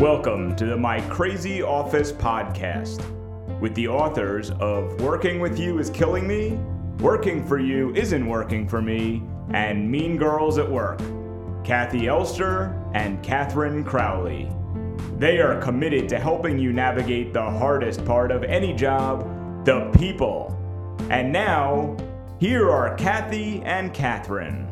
Welcome to the My Crazy Office podcast with the authors of Working With You Is Killing Me, Working For You Isn't Working For Me, and Mean Girls at Work, Kathy Elster and Catherine Crowley. They are committed to helping you navigate the hardest part of any job, the people. And now, here are Kathy and Catherine.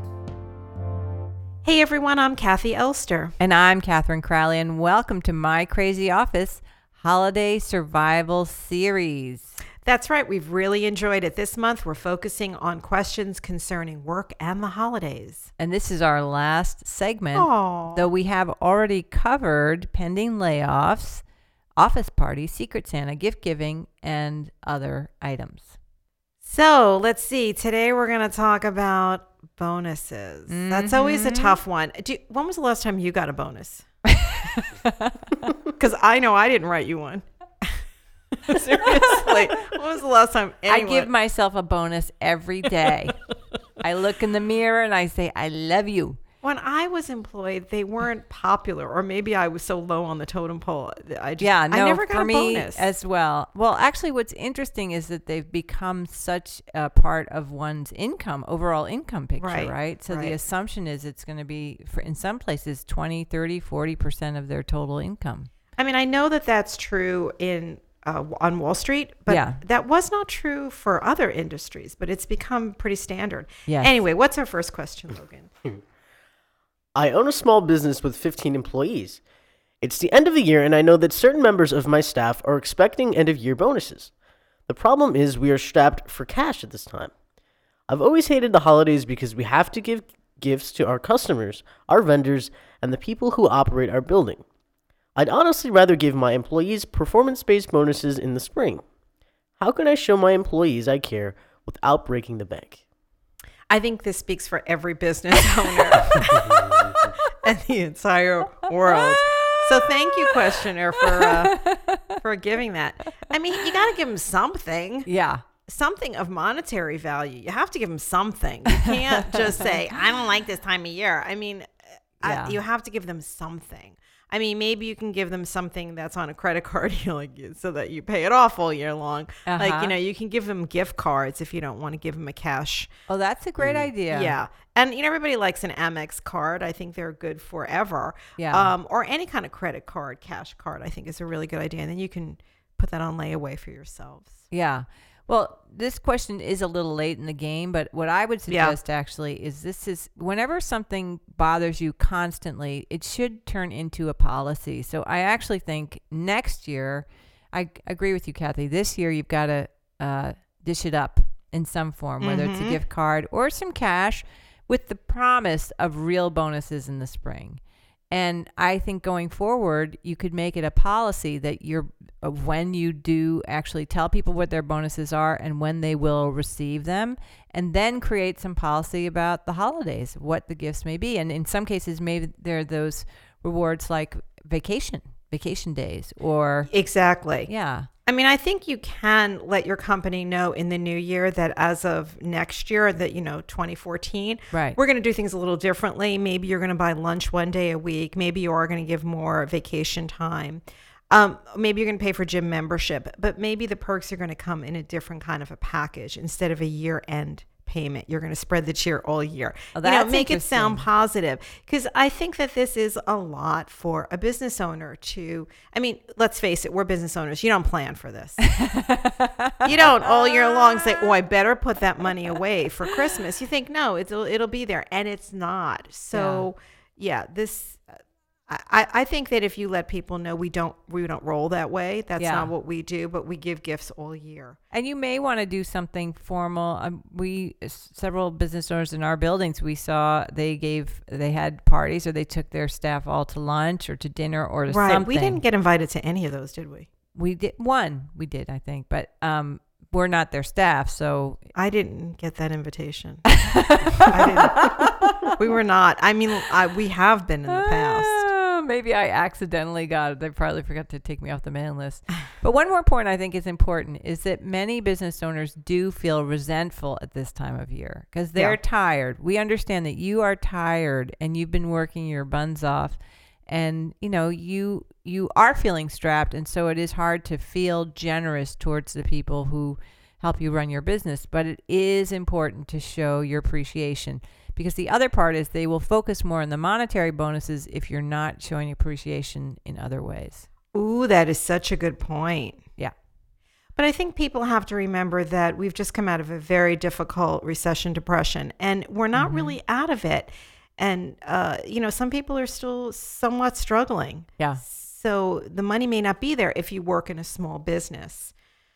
Hey everyone, I'm Kathy Elster. And I'm Catherine Crowley, and welcome to My Crazy Office Holiday Survival Series. That's right, we've really enjoyed it. This month we're focusing on questions concerning work and the holidays. And this is our last segment, Aww. though we have already covered pending layoffs, office parties, Secret Santa, gift giving, and other items. So let's see, today we're going to talk about bonuses. That's always a tough one. When was the last time you got a bonus? Because I know I didn't write you one. Seriously, when was the last time anyone? I give myself a bonus every day. I look in the mirror and I say, I love you. When I was employed, they weren't popular, or maybe I was so low on the totem pole. I never got for a me bonus as well. Well, actually, what's interesting is that they've become such a part of one's income, overall income picture, right? So the assumption is it's going to be, in some places, 20, 30, 40% of their total income. I mean, I know that that's true on Wall Street, but that was not true for other industries, but it's become pretty standard. Yes. Anyway, what's our first question, Logan? I own a small business with 15 employees. It's the end of the year, and I know that certain members of my staff are expecting end-of-year bonuses. The problem is we are strapped for cash at this time. I've always hated the holidays because we have to give gifts to our customers, our vendors, and the people who operate our building. I'd honestly rather give my employees performance-based bonuses in the spring. How can I show my employees I care without breaking the bank? I think this speaks for every business owner and the entire world. So thank you, questioner, for giving that. I mean, you got to give them something. Yeah. Something of monetary value. You have to give them something. You can't just say, I don't like this time of year. I mean, you have to give them something. I mean, maybe you can give them something that's on a credit card, so that you pay it off all year long. Like, you can give them gift cards if you don't want to give them a cash. Oh, that's a great idea. Yeah. And, everybody likes an Amex card. I think they're good forever. Yeah. Or any kind of credit card, cash card, I think is a really good idea. And then you can put that on layaway for yourselves. Yeah. Well, this question is a little late in the game, but what I would suggest actually is whenever something bothers you constantly, it should turn into a policy. So I actually think next year, I agree with you, Kathy, this year you've got to dish it up in some form, whether it's a gift card or some cash with the promise of real bonuses in the spring. And I think going forward, you could make it a policy that when you do actually tell people what their bonuses are and when they will receive them, and then create some policy about the holidays, what the gifts may be. And in some cases, maybe there are those rewards like vacation days or... Exactly. Yeah. I mean, I think you can let your company know in the new year that as of next year, that, 2014, right, we're going to do things a little differently. Maybe you're going to buy lunch one day a week. Maybe you are going to give more vacation time. Maybe you're going to pay for gym membership, but maybe the perks are going to come in a different kind of a package instead of a year-end payment. You're going to spread the cheer all year. Oh, that's make it sound positive, because I think that this is a lot for a business owner to, I mean, let's face it, we're business owners. You don't plan for this. You don't all year long say, oh, I better put that money away for Christmas. You think, no, it'll be there, and it's not. So I think that if you let people know we don't roll that way, that's not what we do, but we give gifts all year. And you may want to do something formal. Several business owners in our buildings, we saw they had parties, or they took their staff all to lunch or to dinner or to something. We didn't get invited to any of those, did we? We did, I think, but we're not their staff, so I didn't get that invitation. I didn't. We were not. I mean, we have been in the past. Maybe I accidentally got it. They probably forgot to take me off the mailing list. But one more point I think is important is that many business owners do feel resentful at this time of year because they're tired. We understand that you are tired and you've been working your buns off. and you are feeling strapped, and so it is hard to feel generous towards the people who help you run your business. But it is important to show your appreciation, because the other part is they will focus more on the monetary bonuses if you're not showing appreciation in other ways. Ooh, that is such a good point. Yeah. But I think people have to remember that we've just come out of a very difficult recession, depression, and we're not really out of it. And, some people are still somewhat struggling. Yeah. So the money may not be there if you work in a small business.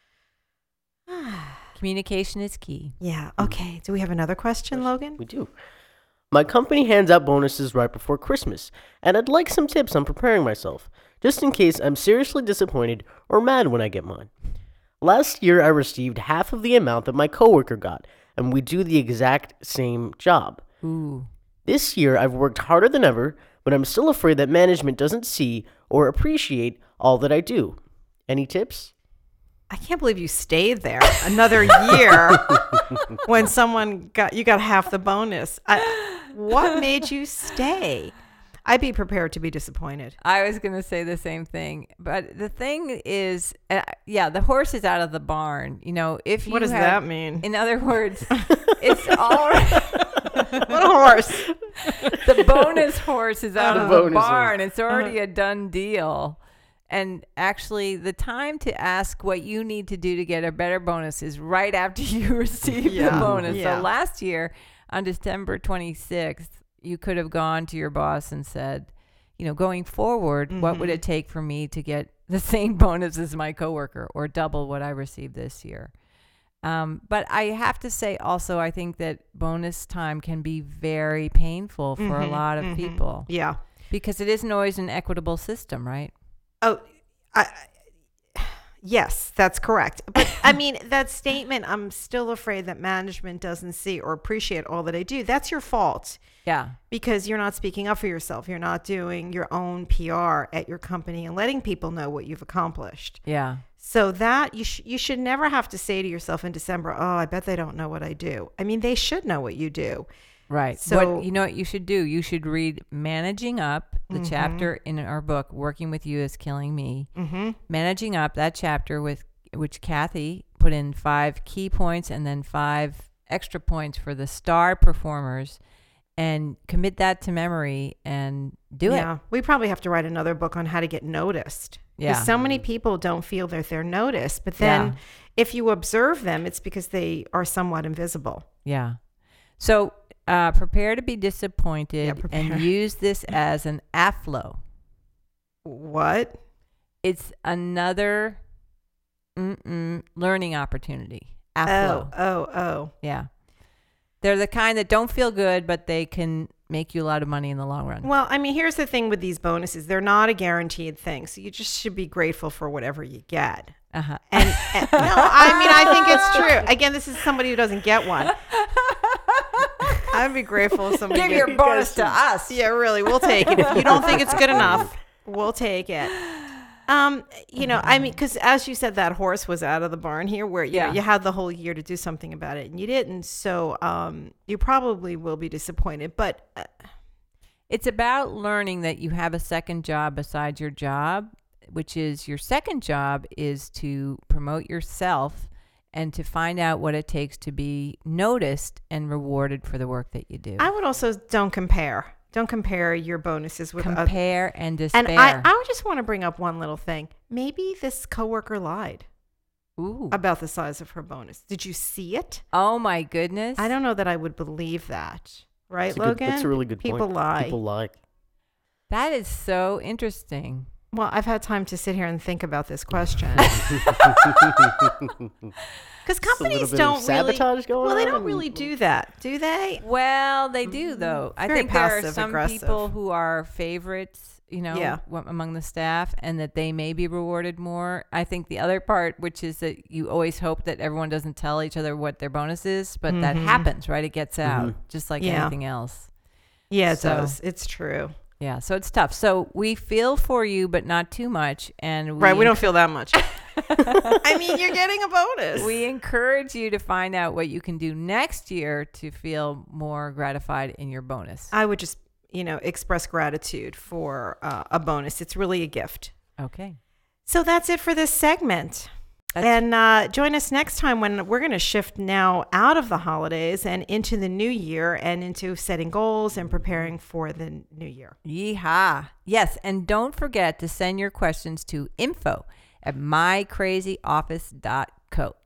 Communication is key. Yeah. Okay. Do we have another question, Logan? We do. My company hands out bonuses right before Christmas, and I'd like some tips on preparing myself, just in case I'm seriously disappointed or mad when I get mine. Last year, I received half of the amount that my coworker got, and we do the exact same job. Ooh. This year, I've worked harder than ever, but I'm still afraid that management doesn't see or appreciate all that I do. Any tips? I can't believe you stayed there another year when you got half the bonus. What made you stay? I'd be prepared to be disappointed. I was going to say the same thing, but the thing is, the horse is out of the barn. If you what does that mean? In other words, it's all what a horse! The bonus horse is out of the barn. It's already a done deal. And actually, the time to ask what you need to do to get a better bonus is right after you receive the bonus. Yeah. So last year, on December 26th, you could have gone to your boss and said, going forward, what would it take for me to get the same bonus as my coworker or double what I received this year? But I have to say also, I think that bonus time can be very painful for a lot of people. Yeah. Because it isn't always an equitable system, right? Oh, yes, that's correct. But I mean, that statement, I'm still afraid that management doesn't see or appreciate all that I do. That's your fault. Yeah. Because you're not speaking up for yourself. You're not doing your own PR at your company and letting people know what you've accomplished. Yeah. So that you should never have to say to yourself in December, oh, I bet they don't know what I do. I mean, they should know what you do. Right. So you know what you should do? You should read Managing Up, the chapter in our book, Working With You Is Killing Me. Managing Up, that chapter which Kathy put in 5 key points and then 5 extra points for the star performers, and commit that to memory and do it. Yeah. We probably have to write another book on how to get noticed. Yeah. Because so many people don't feel that they're noticed. But then if you observe them, it's because they are somewhat invisible. Yeah. So prepare to be disappointed and use this as an AFLO. What? It's another learning opportunity. AFLO. Oh. Yeah. They're the kind that don't feel good, but they can make you a lot of money in the long run. Well, I mean, here's the thing with these bonuses. They're not a guaranteed thing. So you just should be grateful for whatever you get. Uh-huh. And no, I mean, I think it's true. Again, this is somebody who doesn't get one. I'd be grateful if somebody give your bonus to us. Yeah, really. We'll take it. If you don't think it's good enough, we'll take it. I mean, because as you said, that horse was out of the barn here where you had the whole year to do something about it and you didn't. So you probably will be disappointed. But it's about learning that you have a second job besides your job, which is your second job is to promote yourself and to find out what it takes to be noticed and rewarded for the work that you do. I would also don't compare. Don't compare your bonuses with others. Compare and despair. And I would just want to bring up one little thing. Maybe this coworker lied about the size of her bonus. Did you see it? Oh, my goodness. I don't know that I would believe that. Right, Logan? That's a really good point. People lie. That is so interesting. Well, I've had time to sit here and think about this question. Because companies don't sabotage going well, they on? don't really do that, do they? Well, they do, though. I think there are some people who are favorites, among the staff, and that they may be rewarded more. I think the other part, which is that you always hope that everyone doesn't tell each other what their bonus is, but that happens, right? It gets out, just like anything else. Yeah, it does. It's true. Yeah, so it's tough. So we feel for you, but not too much. And we don't feel that much. I mean, you're getting a bonus. We encourage you to find out what you can do next year to feel more gratified in your bonus. I would just, express gratitude for a bonus. It's really a gift. Okay. So that's it for this segment. And join us next time when we're going to shift now out of the holidays and into the new year and into setting goals and preparing for the new year. Yeehaw. Yes, and don't forget to send your questions to info@mycrazyoffice.co.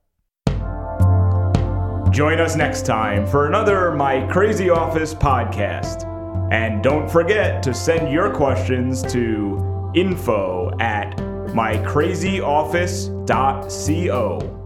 Join us next time for another My Crazy Office podcast. And don't forget to send your questions to info@mycrazyoffice.co.